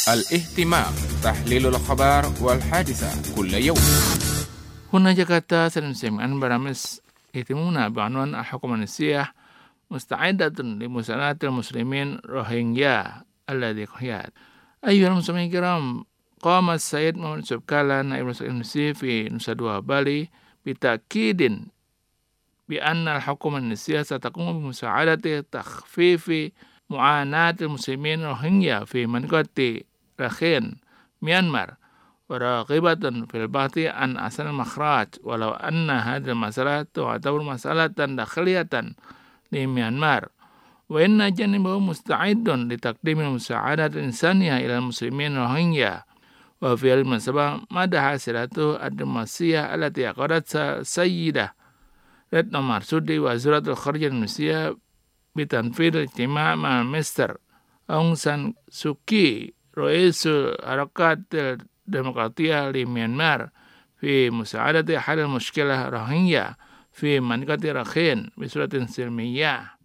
الاهتمام تحليل الأخبار والحادثة كل يوم. هنا جاكرتا سنسمعن برامج اهتمامنا بعنوان الحكومة السياح مستعدة لمساعدة المسلمين روهينجيا الذي قياد. أيها المسلمين الكرام، قام السيد محمد سبكالا نائب رئيس الإنسي في نوسا دua بالي بتأكيد بأن الحكومة السياحية ستقوم بمساعدة تخفيف معاناة المسلمين روهينجيا في منطقة راخين ميانمار، وراغبة في البحث عن أحسن المخرج، ولو أن هذه المسألة تعتبر مسألة داخلية لميانمار، وإن جانبه مستعد لتقديم المساعدة الإنسانية إلى المسلمين روهينجيا. وفي المناسبة مدح سيرته الدبلوماسية التي عقدتها السيدة رتنا مرسودي وزيرة الخارجية الإندونيسية بتنفيذ الاجتماع مع مستر أونغ سان سوكي رئيس الحركات الديمقراطية لميانمار في مساعدة حل المشكلة روهينجيا في منطقة راخين بصورة سلمية.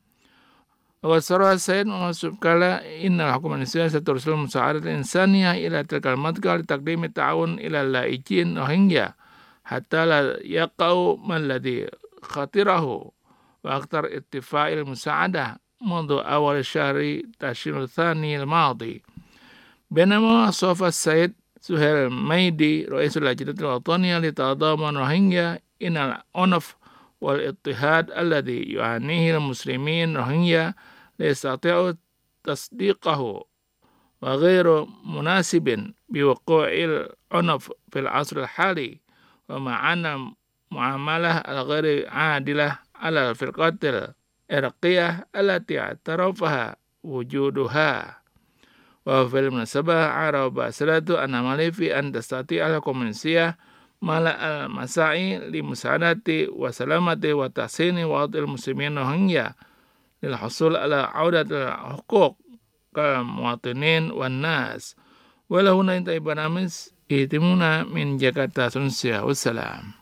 وصرح السيد محمد سبكالا إن الحكومة الإندونيسية سترسل المساعدة الإنسانية إلى تلك المنطقة لتقديم التعاون إلى اللاجئين روهينجيا حتى لا يقع ما الذي خطره وأكثر ارتفاع المساعدة منذ أول شهر تشرين الثاني الماضي. بينما صف السيد سهيل ميدي رئيس اللجنة الوطنية لتضامن روهينجيا إن العنف والاضطهاد الذي يعانيه المسلمين روهينجيا لا يستطيع تصديقه وغير مناسب بوقوع العنف في العصر الحالي، ومع أن المعاملة الغير عادلة على الفرقات العرقية التي اعترفها وجودها. وفي المناسبة عرب سيرته أن عمله في أن تستطيع الحكومة الإندونيسية ملء المساعي لمساعدة وسلامة وتحسين وضع المسلمين روهينجيا للحصول على عودة الحقوق كمواطنين والناس. وله هنا انتهي برنامج اهتمامنا من جاكرتا، والسلام.